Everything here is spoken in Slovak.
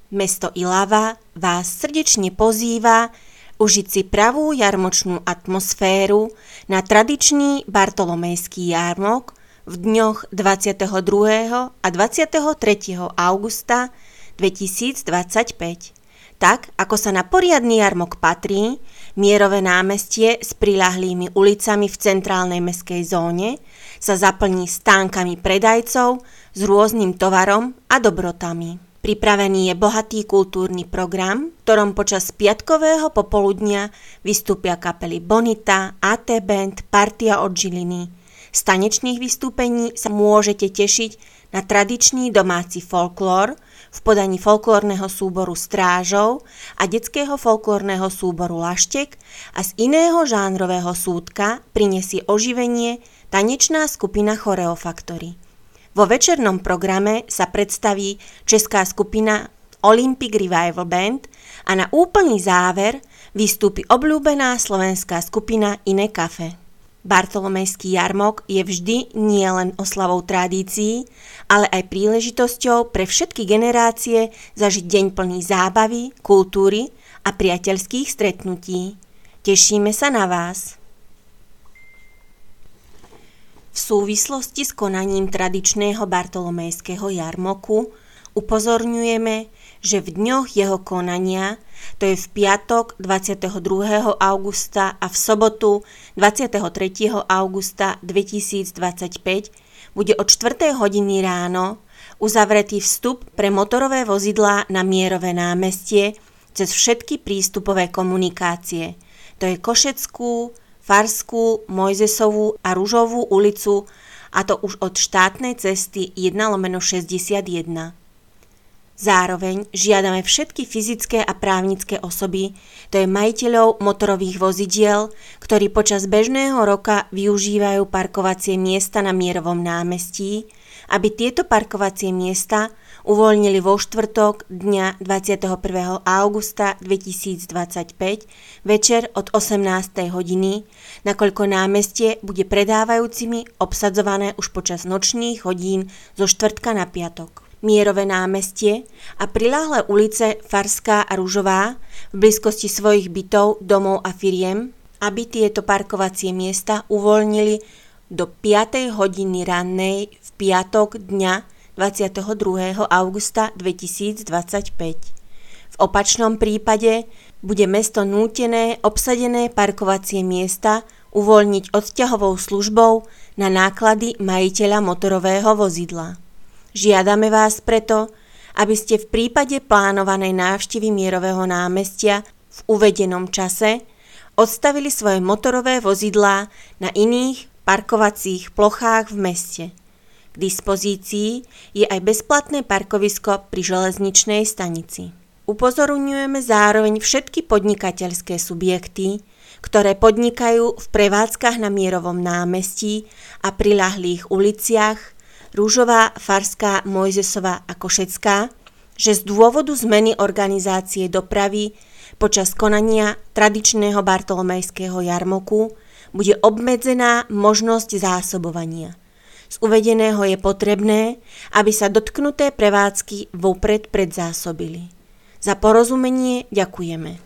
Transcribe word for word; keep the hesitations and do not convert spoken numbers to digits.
Mesto Ilava vás srdečne pozýva užiť si pravú jarmočnú atmosféru na tradičný Bartolomejský jarmok v dňoch dvadsiateho druhého a dvadsiateho tretieho augusta dvetisícdvadsaťpäť. Tak, ako sa na poriadny jarmok patrí, Mierové námestie s priľahlými ulicami v centrálnej mestskej zóne sa zaplní stánkami predajcov s rôznym tovarom a dobrotami. Pripravený je bohatý kultúrny program, v ktorom počas piatkového popoludnia vystúpia kapely Bonita, á té Band, Partia od Žiliny. Z tanečných vystúpení sa môžete tešiť na tradičný domáci folklór v podaní folklórneho súboru Strážov a detského folklórneho súboru Laštek a z iného žánrového súdka prinesie oživenie tanečná skupina Choreofactory. Vo večernom programe sa predstaví česká skupina Olympic Revival Band a na úplný záver vystúpi obľúbená slovenská skupina Iné Kafe. Bartolomejský jarmok je vždy nielen oslavou tradícií, ale aj príležitosťou pre všetky generácie zažiť deň plný zábavy, kultúry a priateľských stretnutí. Tešíme sa na vás. V súvislosti s konaním tradičného bartolomejského jarmoku upozorňujeme, že v dňoch jeho konania, to je v piatok dvadsiateho druhého augusta a v sobotu dvadsiateho tretieho augusta dvetisícdvadsaťpäť, bude od štvrtej hodiny ráno uzavretý vstup pre motorové vozidlá na Mierové námestie cez všetky prístupové komunikácie. To je Košeckú, Farskú, Mojzesovú a Ružovú ulicu, a to už od štátnej cesty jeden lomeno šesťdesiatjeden. Zároveň žiadame všetky fyzické a právnické osoby, to je majiteľov motorových vozidiel, ktorí počas bežného roka využívajú parkovacie miesta na Mierovom námestí, aby tieto parkovacie miesta uvoľnili vo štvrtok dňa dvadsiateho prvého augusta dvetisícdvadsaťpäť večer od osemnástej hodiny, nakoľko námestie bude predávajúcimi obsadzované už počas nočných hodín zo štvrtka na piatok. Mierové námestie a priľahlé ulice Farská a Ružová v blízkosti svojich bytov, domov a firiem, aby tieto parkovacie miesta uvoľnili do piatej hodiny rannej v piatok dňa dvadsiateho druhého augusta dvetisícdvadsaťpäť. V opačnom prípade bude mesto nútené obsadené parkovacie miesta uvoľniť odťahovou službou na náklady majiteľa motorového vozidla. Žiadame vás preto, aby ste v prípade plánovanej návštevy Mierového námestia v uvedenom čase odstavili svoje motorové vozidlá na iných parkovacích plochách v meste. K dispozícii je aj bezplatné parkovisko pri železničnej stanici. Upozorňujeme zároveň všetky podnikateľské subjekty, ktoré podnikajú v prevádzkach na Mierovom námestí a priľahlých uliciach Ružová, Farská, Mojzesová a Košecká, že z dôvodu zmeny organizácie dopravy počas konania tradičného bartolomejského jarmoku bude obmedzená možnosť zásobovania. Z uvedeného je potrebné, aby sa dotknuté prevádzky vopred predzásobili. Za porozumenie ďakujeme.